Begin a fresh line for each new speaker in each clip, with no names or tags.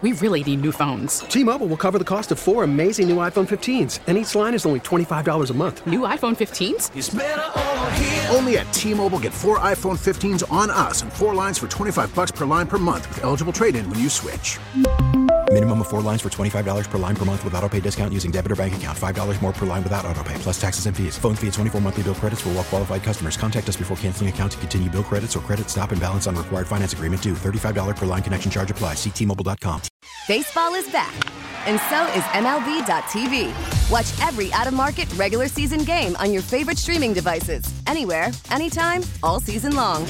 We really need new phones.
T-Mobile will cover the cost of 4 amazing new iPhone 15s, and each line is only $25 a month.
New iPhone 15s?
It's better over here.
Only at T-Mobile, get 4 iPhone 15s on us and 4 lines for $25 per line per month with eligible trade-in when you switch.
Minimum of 4 lines for $25 per line per month with autopay discount using debit or bank account. $5 more per line without autopay, plus taxes and fees. Phone fee at 24 monthly bill credits for well-qualified customers. Contact us before canceling account to continue bill credits or credit stop and balance on required finance agreement due. $35 per line connection charge applies. See T-Mobile.com.
Baseball is back, and so is MLB.tv. Watch every out-of-market regular season game on your favorite streaming devices. Anywhere, anytime, all season long.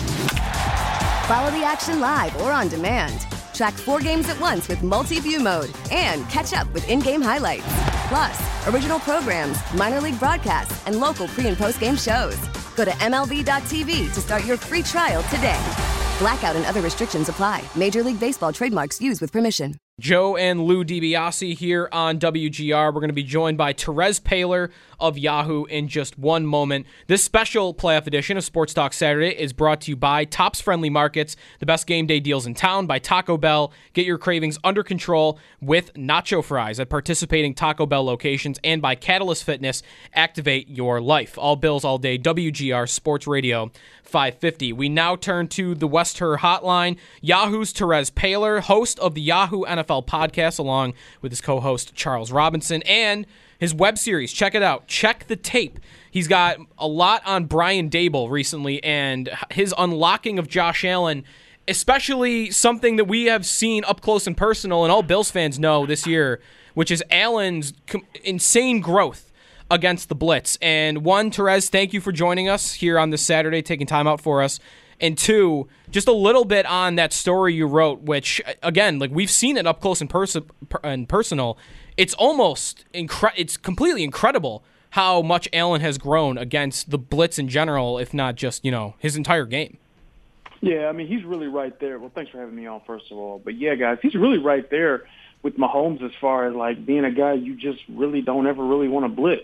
Follow the action live or on demand. Track 4 games at once with multi-view mode and catch up with in-game highlights. Plus, original programs, minor league broadcasts, and local pre- and post-game shows. Go to MLB.tv to start your free trial today. Blackout and other restrictions apply. Major League Baseball trademarks used with permission.
Joe and Lou DiBiase here on WGR. We're going to be joined by Terez Paylor of Yahoo in just one moment. This special playoff edition of Sports Talk Saturday is brought to you by Tops Friendly Markets, the best game day deals in town, by Taco Bell. Get your cravings under control with nacho fries at participating Taco Bell locations, and by Catalyst Fitness. Activate your life. All Bills, all day. WGR Sports Radio 550. We now turn to the West Her Hotline. Yahoo's Terez Paylor, host of the Yahoo NFL podcast, along with his co-host Charles Robinson, and his web series. Check it out. Check the Tape. He's got a lot on Brian Daboll recently and his unlocking of Josh Allen, especially something that we have seen up close and personal, and all Bills fans know this year, which is Allen's insane growth against the blitz. And one, Terez, thank you for joining us here on this Saturday, taking time out for us. And two, just a little bit on that story you wrote, which, again, like we've seen it up close and personal. It's almost it's completely incredible how much Allen has grown against the blitz in general, if not just, his entire game.
Yeah, I mean, he's really right there. Well, thanks for having me on, first of all. But, yeah, guys, he's really right there with Mahomes as far as, like, being a guy you just really don't ever really want to blitz.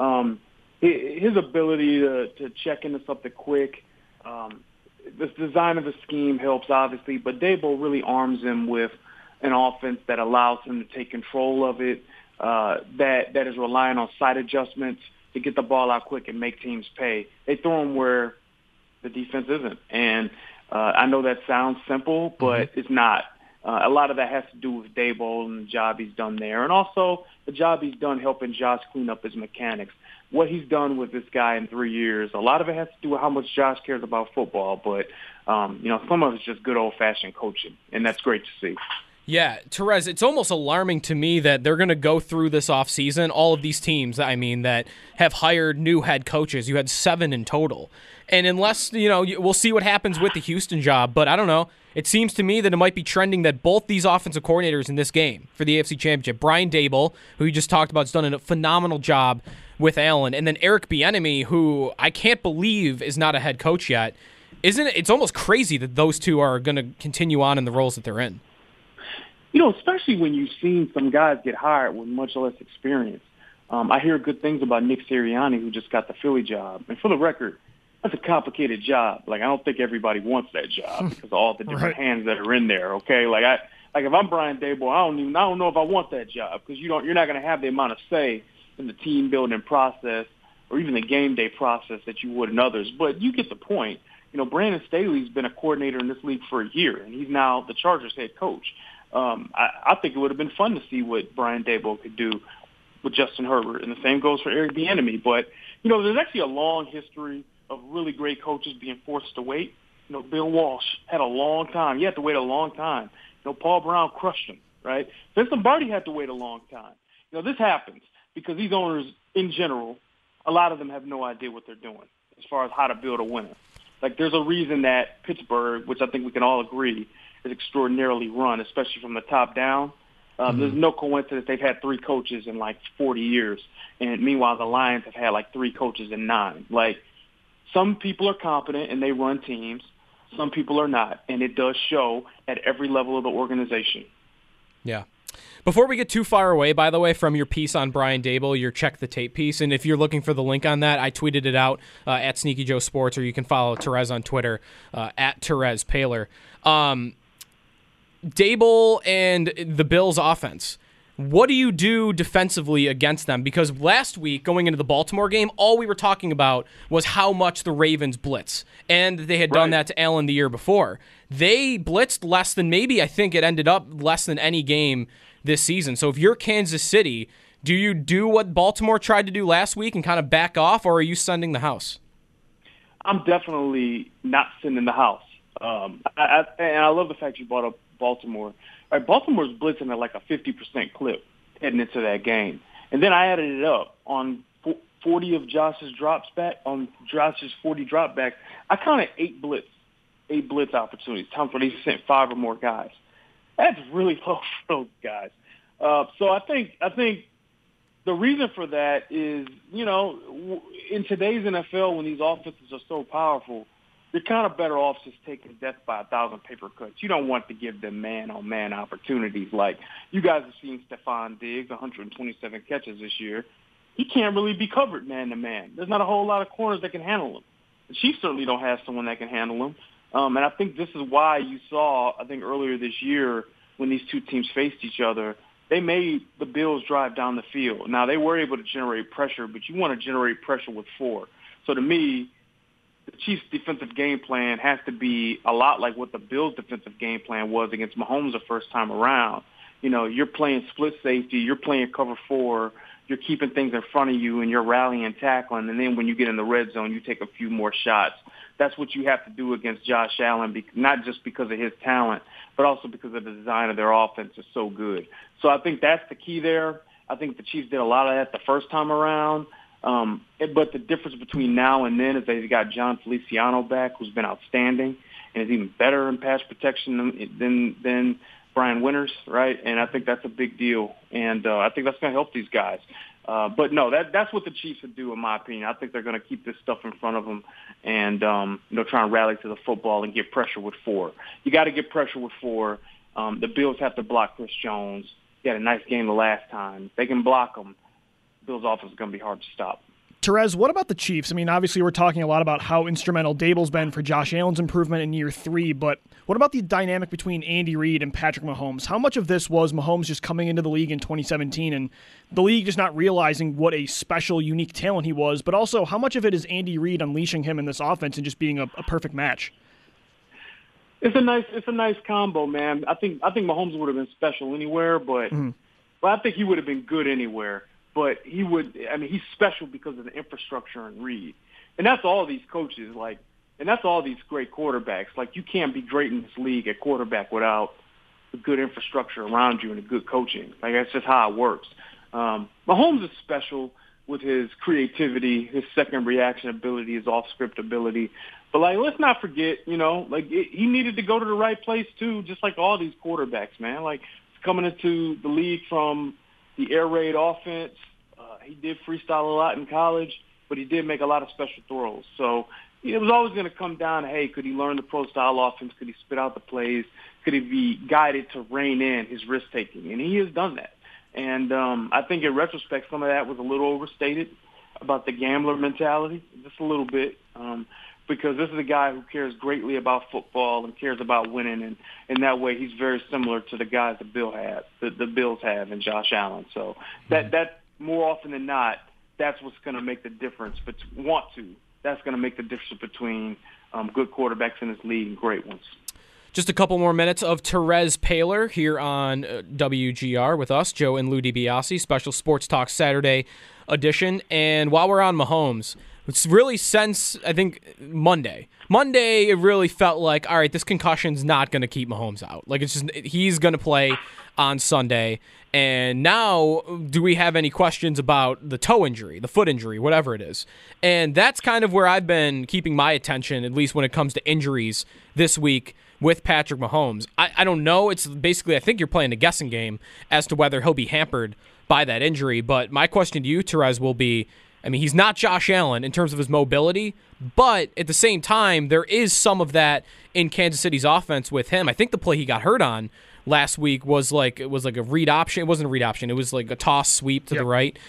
His ability to check into something quick, the design of the scheme helps, obviously, but Daboll really arms him with an offense that allows him to take control of it, that is relying on side adjustments to get the ball out quick and make teams pay. They throw him where the defense isn't. And I know that sounds simple, but it's not. A lot of that has to do with Daboll and the job he's done there, and also the job he's done helping Josh clean up his mechanics. What he's done with this guy in 3 years, a lot of it has to do with how much Josh cares about football, but some of it's just good old-fashioned coaching, and that's great to see.
Yeah, Terez, it's almost alarming to me that they're going to go through this offseason, all of these teams, that have hired new head coaches. You had 7 in total. And unless, we'll see what happens with the Houston job, but I don't know. It seems to me that it might be trending that both these offensive coordinators in this game for the AFC Championship, Brian Daboll, who you just talked about, has done a phenomenal job with Allen, and then Eric Bieniemy, who I can't believe is not a head coach yet. It's almost crazy that those two are going to continue on in the roles that they're in.
Especially when you've seen some guys get hired with much less experience. I hear good things about Nick Sirianni, who just got the Philly job. And for the record, that's a complicated job. Like, I don't think everybody wants that job because of all the different hands that are in there. Okay, if I'm Brian Daboll, I don't know if I want that job because you're not going to have the amount of say in the team building process or even the game day process that you would in others. But you get the point. Brandon Staley's been a coordinator in this league for a year, and he's now the Chargers head coach. I think it would have been fun to see what Brian Daboll could do with Justin Herbert, and the same goes for Eric Bieniemy. But, there's actually a long history of really great coaches being forced to wait. Bill Walsh had a long time. He had to wait a long time. Paul Brown crushed him, right? Vince Lombardi had to wait a long time. This happens because these owners, in general, a lot of them have no idea what they're doing as far as how to build a winner. Like, there's a reason that Pittsburgh, which I think we can all agree, is extraordinarily run, especially from the top down. There's no coincidence they've had 3 coaches in, 40 years. And meanwhile, the Lions have had, 3 coaches in 9. Some people are competent and they run teams. Some people are not. And it does show at every level of the organization.
Yeah. Before we get too far away, by the way, from your piece on Brian Daboll, your Check the Tape piece, and if you're looking for the link on that, I tweeted it out at Sneaky Joe Sports, or you can follow Terez on Twitter at Terez Paylor. Dable and the Bills' offense. What do you do defensively against them? Because last week, going into the Baltimore game, all we were talking about was how much the Ravens blitz. And they had done that to Allen the year before. They blitzed less than I think it ended up less than any game this season. So if you're Kansas City, do you do what Baltimore tried to do last week and kind of back off, or are you sending the house?
I'm definitely not sending the house. And I love the fact you brought up Baltimore. All right, Baltimore's blitzing at like a 50% clip heading into that game. And then I added it up on 40 of Josh's drops back, on Josh's 40 drop backs. I counted 8 blitz opportunities, times where they sent 5 or more guys. That's really low for those guys. So I think the reason for that is, in today's NFL, when these offenses are so powerful, you're kind of better off just taking death by 1,000 paper cuts. You don't want to give them man-on-man opportunities. Like, you guys have seen Stephon Diggs, 127 catches this year. He can't really be covered man-to-man. There's not a whole lot of corners that can handle him. The Chiefs certainly don't have someone that can handle him. And I think this is why you saw, earlier this year, when these two teams faced each other, they made the Bills drive down the field. Now, they were able to generate pressure, but you want to generate pressure with 4. So to me, the Chiefs' defensive game plan has to be a lot like what the Bills' defensive game plan was against Mahomes the first time around. You're playing split safety, you're playing cover 4, you're keeping things in front of you, and you're rallying and tackling. And then when you get in the red zone, you take a few more shots. That's what you have to do against Josh Allen, not just because of his talent, but also because of the design of their offense is so good. So I think that's the key there. I think the Chiefs did a lot of that the first time around. But the difference between now and then is they've got John Feliciano back, who's been outstanding and is even better in pass protection than Brian Winters, right? And I think that's a big deal, and I think that's going to help these guys. But no, that's what the Chiefs would do, in my opinion. I think they're going to keep this stuff in front of them and try and rally to the football and get pressure with 4. You got to get pressure with 4. The Bills have to block Chris Jones. He had a nice game the last time. They can block him. Bills' offense is going to be hard to stop.
Terez, what about the Chiefs? I mean, obviously we're talking a lot about how instrumental Dable's been for Josh Allen's improvement in year 3, but what about the dynamic between Andy Reid and Patrick Mahomes? How much of this was Mahomes just coming into the league in 2017 and the league just not realizing what a special, unique talent he was, but also how much of it is Andy Reid unleashing him in this offense and just being a perfect match?
It's a nice combo, man. I think Mahomes would have been special anywhere, but I think he would have been good anywhere. But he's special because of the infrastructure in Reid. And that's all these coaches, and that's all these great quarterbacks. Like, you can't be great in this league at quarterback without a good infrastructure around you and a good coaching. Like, that's just how it works. Mahomes is special with his creativity, his second reaction ability, his off-script ability. But, let's not forget, he needed to go to the right place, too, just like all these quarterbacks, man. Like, coming into the league from the air raid offense. He did freestyle a lot in college, but he did make a lot of special throws. So it was always going to come down to, hey, could he learn the pro-style offense? Could he spit out the plays? Could he be guided to rein in his risk-taking? And he has done that. And I think in retrospect, some of that was a little overstated about the gambler mentality, just a little bit, because this is a guy who cares greatly about football and cares about winning. And in that way, he's very similar to the guys the Bills have and Josh Allen. So that more often than not, that's what's going to make the difference. But that's going to make the difference between good quarterbacks in this league and great ones.
Just a couple more minutes of Terez Paylor here on WGR with us, Joe and Lou DiBiase, special Sports Talk Saturday edition. And while we're on Mahomes, it's really since, I think, Monday, it really felt like, all right, this concussion's not going to keep Mahomes out. Like, it's just, he's going to play on Sunday. And now, do we have any questions about the toe injury, the foot injury, whatever it is? And that's kind of where I've been keeping my attention, at least when it comes to injuries this week with Patrick Mahomes. I don't know. It's basically, I think you're playing a guessing game as to whether he'll be hampered by that injury. But my question to you, Terez, will be, I mean, he's not Josh Allen in terms of his mobility, but at the same time, there is some of that in Kansas City's offense with him. I think the play he got hurt on last week was like a read option. It wasn't a read option. It was like a toss sweep to the right.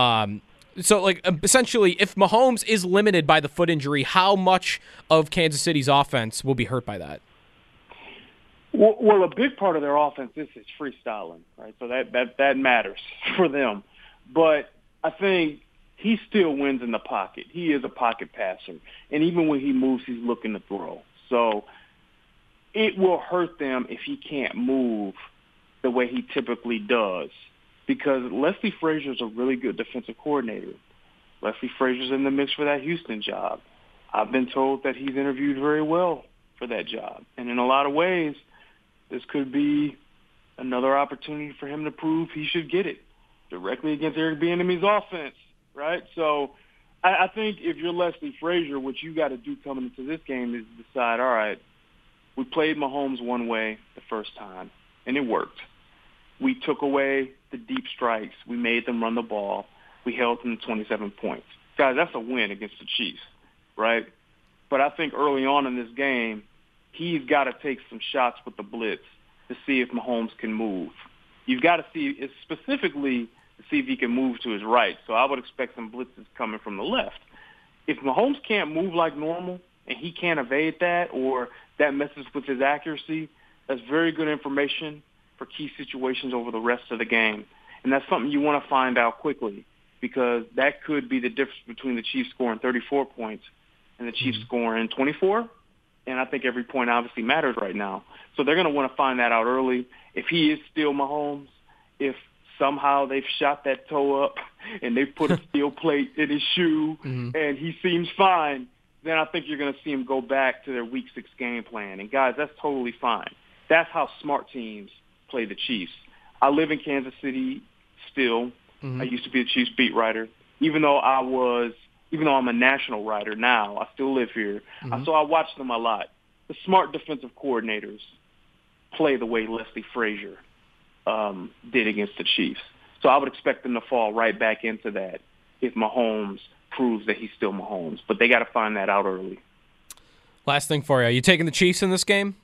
So, essentially, if Mahomes is limited by the foot injury, how much of Kansas City's offense will be hurt by that?
Well, a big part of their offense is freestyling, right? So that matters for them. But I think he still wins in the pocket. He is a pocket passer. And even when he moves, he's looking to throw. So it will hurt them if he can't move the way he typically does, because Leslie Frazier's a really good defensive coordinator. Leslie Frazier's in the mix for that Houston job. I've been told that he's interviewed very well for that job. And in a lot of ways, this could be another opportunity for him to prove he should get it directly against Eric Bieniemy's offense, right? So I think if you're Leslie Frazier, what you got to do coming into this game is decide, all right, we played Mahomes one way the first time, and it worked. We took away the deep strikes. We made them run the ball. We held them to 27 points. Guys, that's a win against the Chiefs, right? But I think early on in this game, he's got to take some shots with the blitz to see if Mahomes can move. You've got to see, specifically, to see if he can move to his right. So I would expect some blitzes coming from the left. If Mahomes can't move like normal and he can't evade that, or that messes with his accuracy, that's very good information for key situations over the rest of the game. And that's something you want to find out quickly, because that could be the difference between the Chiefs scoring 34 points and the Chiefs scoring 24. And I think every point obviously matters right now. So they're going to want to find that out early. If he is still Mahomes, if somehow they've shot that toe up and they put a steel plate in his shoe and he seems fine, then I think you're going to see him go back to their Week 6 game plan. And, guys, that's totally fine. That's how smart teams play the Chiefs. I live in Kansas City still. I used to be a Chiefs beat writer. Even though I'm a national writer now, I still live here. So I watch them a lot. The smart defensive coordinators play the way Leslie Frazier did against the Chiefs. So I would expect them to fall right back into that if Mahomes proves that he's still Mahomes. But they got to find that out early.
Last thing for you. Are you taking the Chiefs in this game?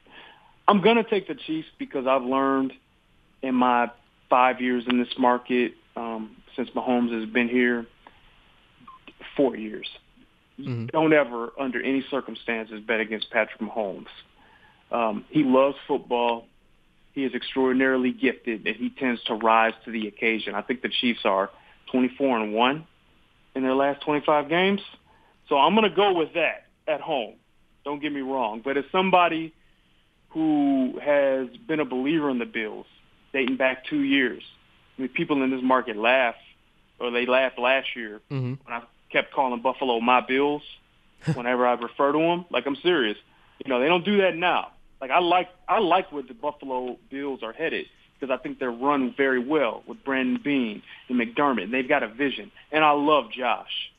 I'm going to take the Chiefs because I've learned in my 5 years in this market, since Mahomes has been here, 4 years. Don't ever, under any circumstances, bet against Patrick Mahomes. He loves football. He is extraordinarily gifted, and he tends to rise to the occasion. I think the Chiefs are 24-1 in their last 25 games. So I'm going to go with that at home. Don't get me wrong. But as somebody who has been a believer in the Bills dating back 2 years, I mean, people in this market laugh, or they laughed last year when I kept calling Buffalo my Bills whenever I refer to them. Like, I'm serious. You know, they don't do that now. Like, I like where the Buffalo Bills are headed, because I think they're run very well with Brandon Beane and McDermott. And they've got a vision. And I love Josh.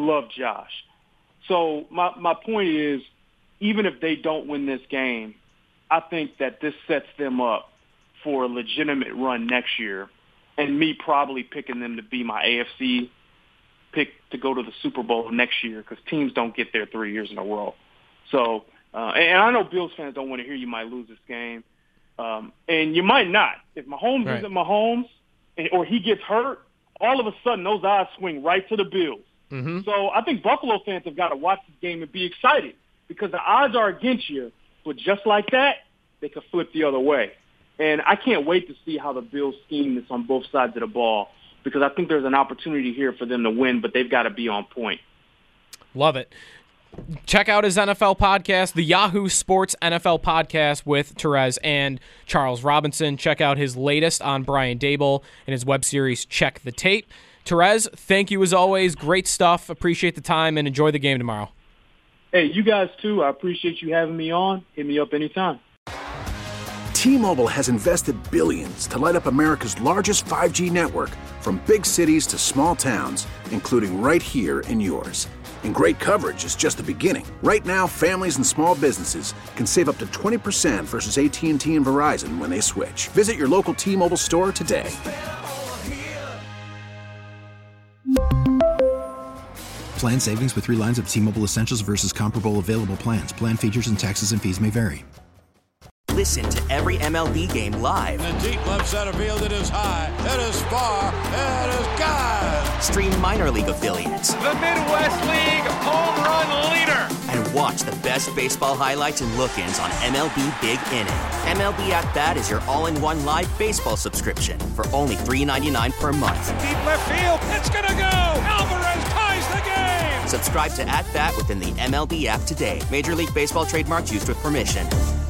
So my point is, even if they don't win this game, I think that this sets them up for a legitimate run next year, and me probably picking them to be my AFC pick to go to the Super Bowl next year, because teams don't get there 3 years in a row. So, and I know Bills fans don't want to hear you might lose this game, and you might not. If Mahomes isn't Mahomes, or he gets hurt, all of a sudden those odds swing right to the Bills. So I think Buffalo fans have got to watch this game and be excited, because the odds are against you, but just like that, they could flip the other way. And I can't wait to see how the Bills scheme this on both sides of the ball, because I think there's an opportunity here for them to win, but they've got to be on point.
Love it. Check out his NFL podcast, the Yahoo Sports NFL podcast with Terez and Charles Robinson. Check out his latest on Brian Daboll and his web series, Check the Tape. Terez, thank you as always. Great stuff. Appreciate the time, and enjoy the game tomorrow.
Hey, you guys too. I appreciate you having me on. Hit me up anytime.
T-Mobile has invested billions to light up America's largest 5G network, from big cities to small towns, including right here in yours. And great coverage is just the beginning. Right now, families and small businesses can save up to 20% versus AT&T and Verizon when they switch. Visit your local T-Mobile store today.
Plan savings with 3 lines of T-Mobile Essentials versus comparable available plans. Plan features and taxes and fees may vary.
Listen to every MLB game live.
In the deep left center field, it is high, it is far, it is gone.
Stream minor league affiliates.
The Midwest League home run leader.
And Watch the best baseball highlights and look-ins on MLB Big Inning. MLB At Bat is your all-in-one live baseball subscription for only $3.99 per month.
Deep left field, it's gonna go! Alvarez ties the game!
Subscribe to At Bat within the MLB app today. Major League Baseball trademarks used with permission.